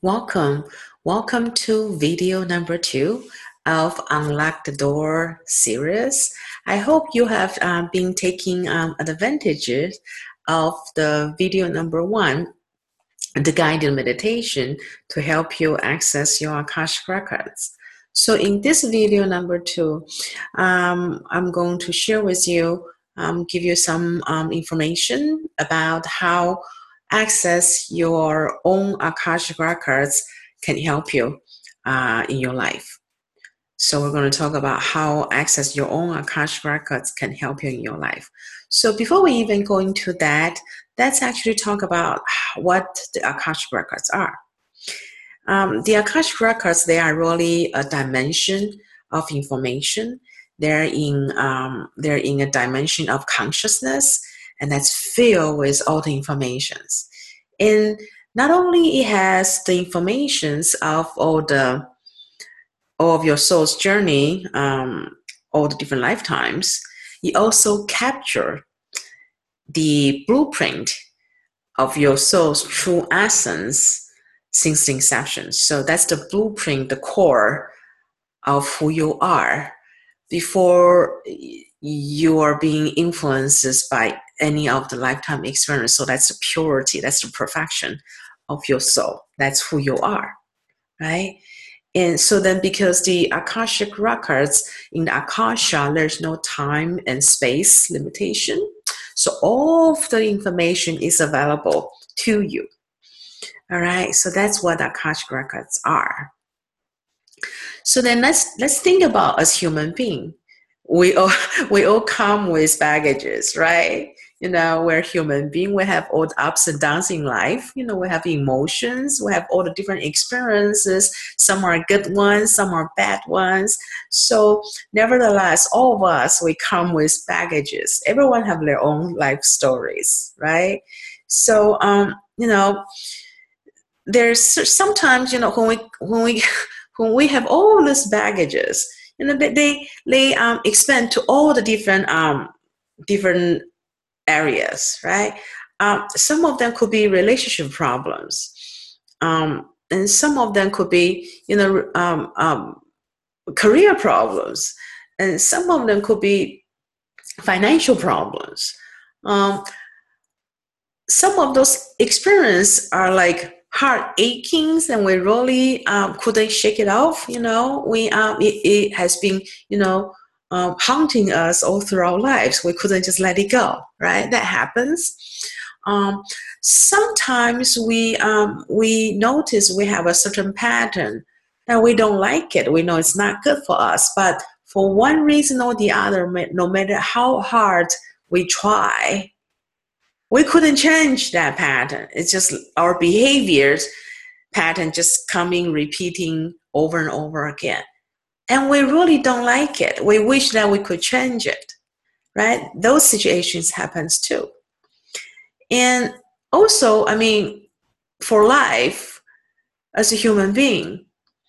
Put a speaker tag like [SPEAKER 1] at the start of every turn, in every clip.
[SPEAKER 1] Welcome. Welcome to video number 2 of Unlock the Door series. I hope you have been taking advantages of the video number 1, the guided meditation to help you access your Akashic records. So in this video number 2, I'm going to share with you, give you some information about how access your own Akashic records can help you in your life. So we're going to talk about how access your own Akashic records can help you in your life. So before we even go into that, let's actually talk about what the Akashic records are. The Akashic records, they are really a dimension of information. They're in a dimension of consciousness, and that's filled with all the informations. And not only it has the informations of all of your soul's journey, all the different lifetimes, it also capture the blueprint of your soul's true essence since the inception. So that's the blueprint, the core of who you are before you are being influenced by any of the lifetime experience. So that's the purity, that's the perfection of your soul. That's who you are, right? And so then because the Akashic records, in the Akasha, there's no time and space limitation. So all of the information is available to you. All right, so that's what Akashic records are. So then let's think about as human being. We all come with baggages, right? You know, we're human being. We have all the ups and downs in life. You know, we have emotions. We have all the different experiences. Some are good ones, some are bad ones. So nevertheless, all of us, we come with baggages. Everyone have their own life stories, right? So, you know, there's sometimes, you know, when we have all these baggages, you know, they expand to all the different areas, right? Some of them could be relationship problems, and some of them could be, you know, career problems, and some of them could be financial problems. Some of those experiences are like heart achings, and we really couldn't shake it off. You know, it has been, you know, haunting us all through our lives. We couldn't just let it go, right? That happens. Sometimes we notice we have a certain pattern and we don't like it. We know it's not good for us, but for one reason or the other, no matter how hard we try, we couldn't change that pattern. It's just our behaviors pattern just coming, repeating over and over again. And we really don't like it. We wish that we could change it, right? Those situations happens too. And also, I mean, for life, as a human being,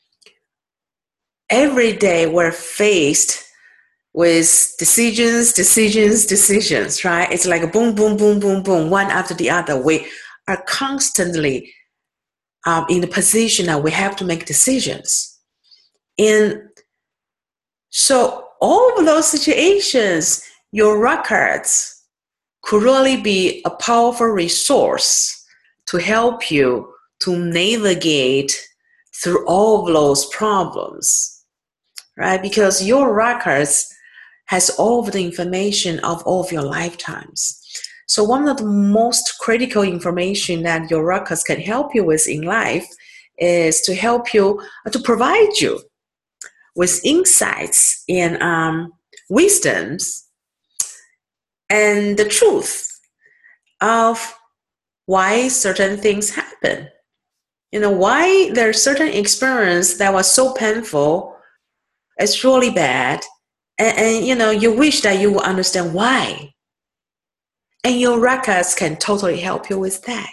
[SPEAKER 1] every day we're faced with decisions, right? It's like a boom, boom, boom, boom, boom, one after the other. We are constantly in the position that we have to make decisions. And so all of those situations, your records could really be a powerful resource to help you to navigate through all of those problems, right? Because your records has all of the information of all of your lifetimes. So one of the most critical information that your records can help you with in life is to help you, to provide you with insights and wisdoms and the truth of why certain things happen. You know, why there's certain experience that was so painful, it's really bad, and you know, you wish that you would understand why. And your records can totally help you with that.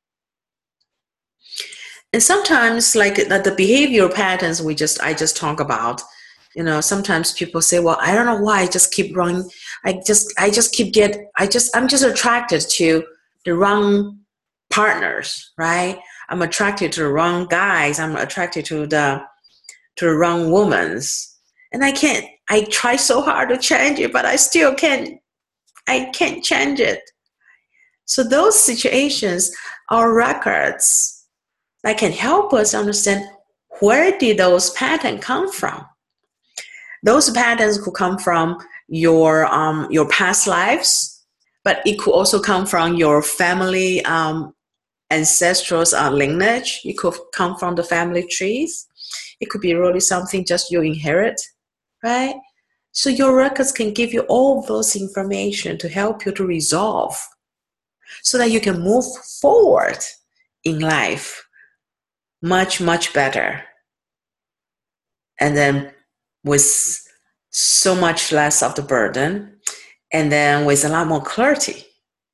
[SPEAKER 1] And sometimes, like the behavioral patterns I just talk about, you know, sometimes people say, well, I don't know why I just keep running. I'm just attracted to the wrong partners, right? I'm attracted to the wrong guys. I'm attracted to the wrong women's. And I try so hard to change it, but I can't change it. So those situations are records that can help us understand where did those patterns come from. Those patterns could come from your past lives, but it could also come from your family ancestral lineage. It could come from the family trees. It could be really something just you inherit, right? So your records can give you all those information to help you to resolve so that you can move forward in life much, much better. And then with so much less of the burden, and then with a lot more clarity.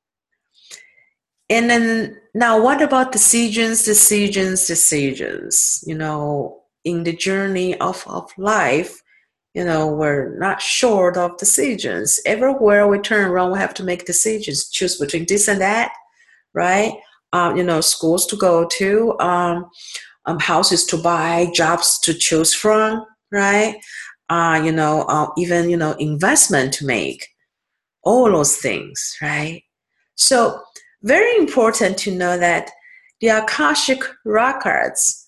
[SPEAKER 1] And then now what about decisions? You know, in the journey of life, you know, we're not short of decisions. Everywhere we turn around, we have to make decisions, choose between this and that, right? You know, schools to go to, houses to buy, jobs to choose from, right? You know, even, you know, investment to make, all those things, right? So very important to know that the Akashic records,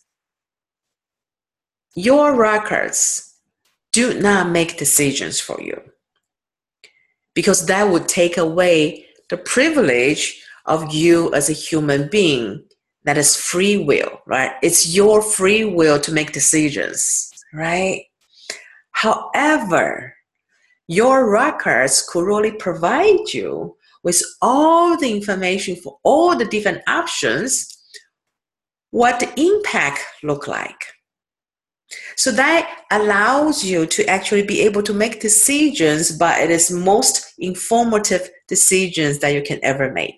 [SPEAKER 1] your records, do not make decisions for you, because that would take away the privilege of you as a human being. That is free will, right? It's your free will to make decisions, right? However, your records could really provide you with all the information for all the different options, what the impact look like. So that allows you to actually be able to make decisions, but it is most informative decisions that you can ever make.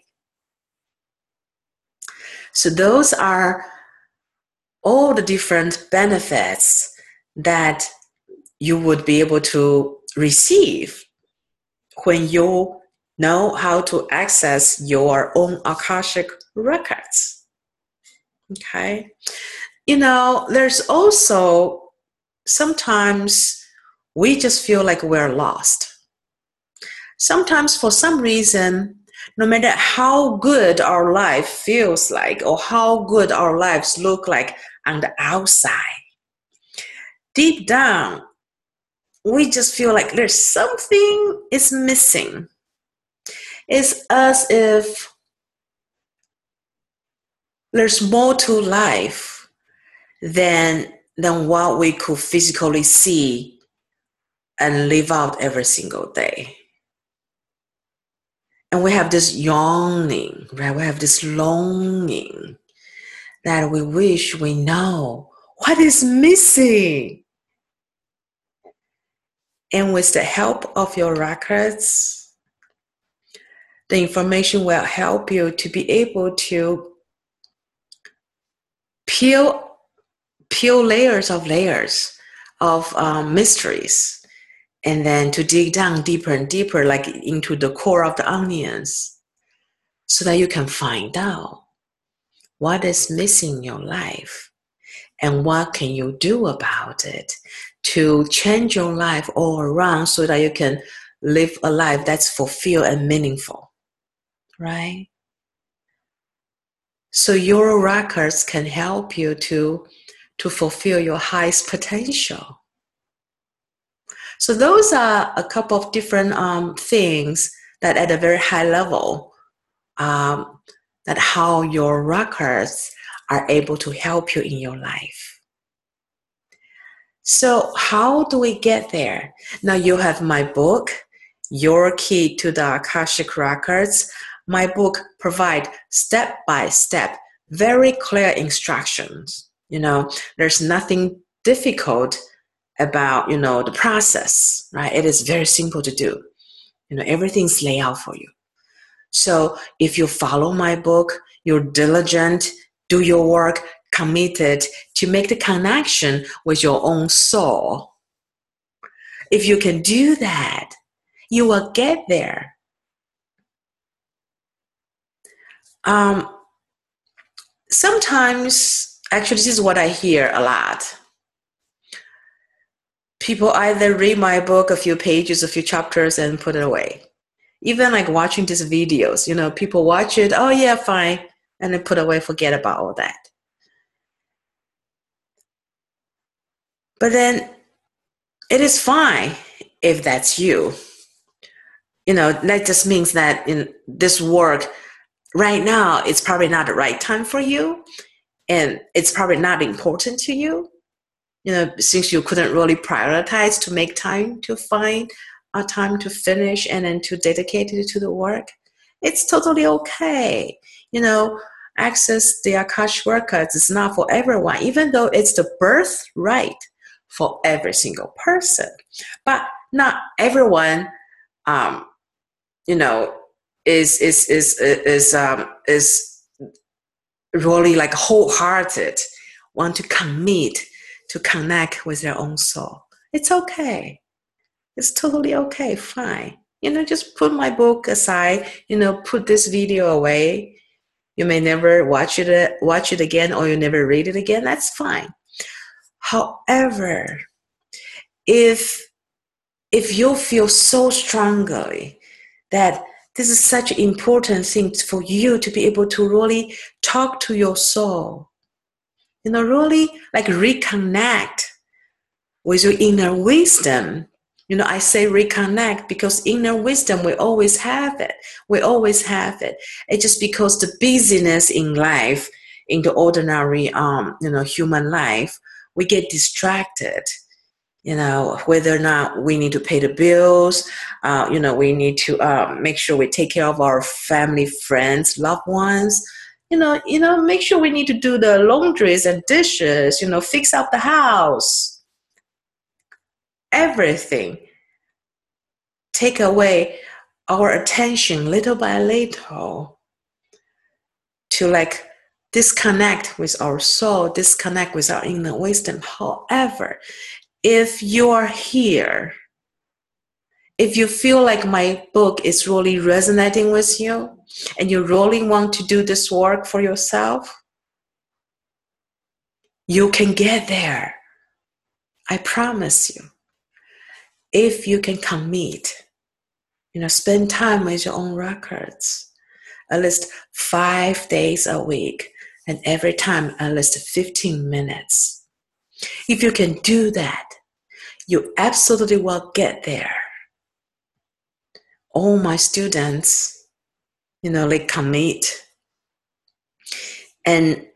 [SPEAKER 1] So those are all the different benefits that you would be able to receive when you know how to access your own Akashic records. Okay? You know, there's also sometimes we just feel like we're lost. Sometimes for some reason, no matter how good our life feels like or how good our lives look like on the outside, deep down, we just feel like there's something is missing. It's as if there's more to life than what we could physically see and live out every single day. And we have this yearning, right? We have this longing that we wish we know what is missing. And with the help of your records, the information will help you to be able to peel layers of mysteries, and then to dig down deeper and deeper, like into the core of the onions, so that you can find out what is missing in your life and what can you do about it to change your life all around so that you can live a life that's fulfilled and meaningful, right? So your records can help you to fulfill your highest potential. So those are a couple of different things that at a very high level, that how your records are able to help you in your life. So how do we get there? Now you have my book, Your Key to the Akashic Records. My book provides step-by-step, very clear instructions. You know, there's nothing difficult about, you know, the process, right? It is very simple to do. You know, everything's laid out for you. So if you follow my book, you're diligent, do your work, committed to make the connection with your own soul. If you can do that, you will get there. sometimes, actually, this is what I hear a lot. People either read my book, a few pages, a few chapters, and put it away. Even like watching these videos, people watch it, oh yeah, fine, and then put away, forget about all that. But then it is fine if that's you. That just means that in this work right now, it's probably not the right time for you, and it's probably not important to you. Since you couldn't really prioritize to make time to find a time to finish and then to dedicate it to the work, it's totally okay. Access the Akash records is not for everyone, even though it's the birthright for every single person. But not everyone, is really like wholehearted, want to commit to connect with their own soul. It's okay. It's totally okay. Fine. Just put my book aside, put this video away. You may never watch it again, or you never read it again. That's fine. However, if you feel so strongly that this is such an important thing for you to be able to really talk to your soul, really like reconnect with your inner wisdom. I say reconnect because inner wisdom, we always have it. We always have it. It's just because the busyness in life, in the ordinary, human life, we get distracted. Whether or not we need to pay the bills, we need to make sure we take care of our family, friends, loved ones. Make sure we need to do the laundries and dishes. Fix up the house. Everything take away our attention little by little to like disconnect with our soul, disconnect with our inner wisdom. However, if you are here, if you feel like my book is really resonating with you and you really want to do this work for yourself, you can get there. I promise you. If you can commit, spend time with your own records, at least 5 days a week, and every time at least 15 minutes. If you can do that, you absolutely will get there. All my students, they commit, and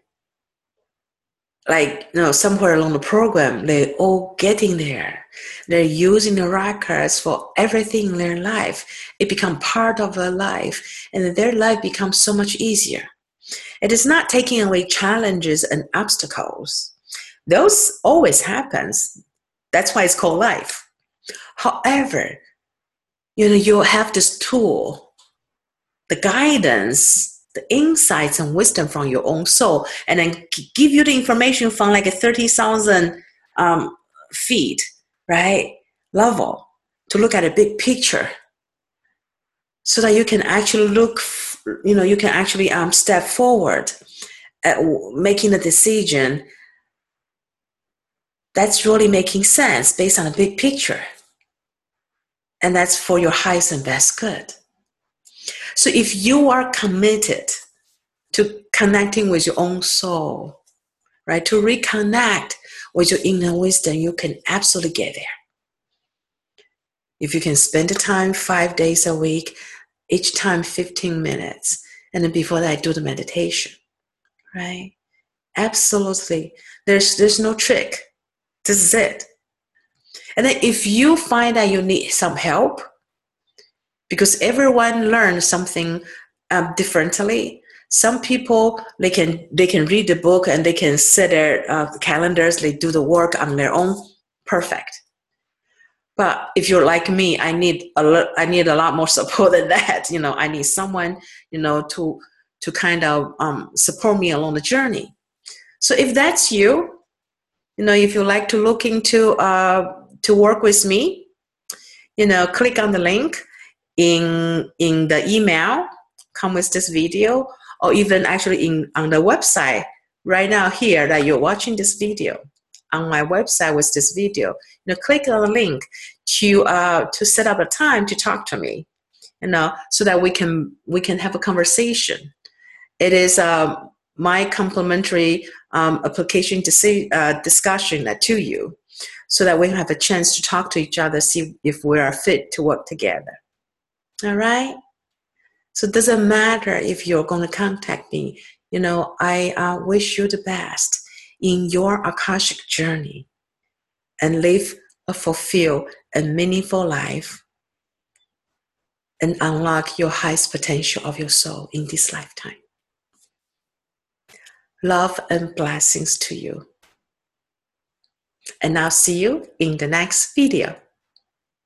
[SPEAKER 1] somewhere along the program, they're all getting there. They're using the records for everything in their life. It becomes part of their life, and their life becomes so much easier. It is not taking away challenges and obstacles. Those always happens. That's why it's called life. However, you have this tool, the guidance, the insights and wisdom from your own soul, and then give you the information from like a 30,000 feet, right, level, to look at a big picture, so that you can actually step forward at making a decision that's really making sense based on a big picture, and that's for your highest and best good. So if you are committed to connecting with your own soul, right, to reconnect with your inner wisdom, you can absolutely get there. If you can spend the time 5 days a week, each time 15 minutes, and then before that, do the meditation, right? Absolutely. There's no trick. This is it. And then if you find that you need some help, because everyone learns something differently. Some people, they can read the book and they can set their calendars, they do the work on their own, perfect. But if you're like me, I need a lot more support than that. I need someone, to kind of support me along the journey. So if that's you, if you like to look into to work with me, click on the link in the email come with this video, or even actually on the website right now here that you're watching this video. On my website with this video, click on the link to set up a time to talk to me, so that we can have a conversation. It is my complimentary application discussion to you, so that we have a chance to talk to each other, see if we are fit to work together. All right? So it doesn't matter if you're going to contact me. I wish you the best in your Akashic journey and live a fulfilled and meaningful life and unlock your highest potential of your soul in this lifetime. Love and blessings to you. And I'll see you in the next video.